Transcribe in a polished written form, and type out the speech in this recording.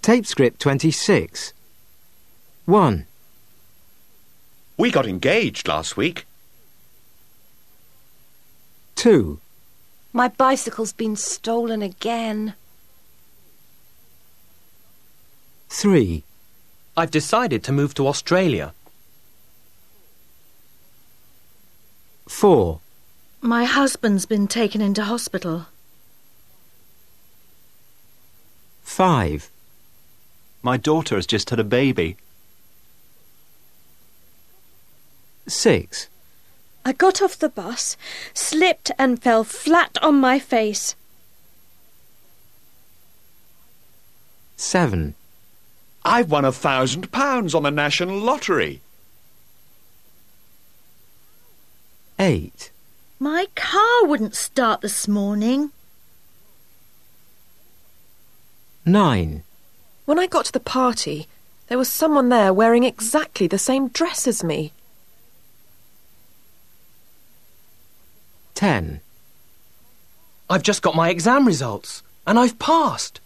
Tape script 26. 1. We got engaged last week. 2. My bicycle's been stolen again. 3. I've decided to move to Australia. 4. My husband's been taken into hospital. 5. My daughter has just had a baby. 6. I got off the bus, slipped and fell flat on my face. 7. I've won £1,000 on the national lottery. 8. My car wouldn't start this morning. 9. When I got to the party, there was someone there wearing exactly the same dress as me. 10. I've just got my exam results, and I've passed.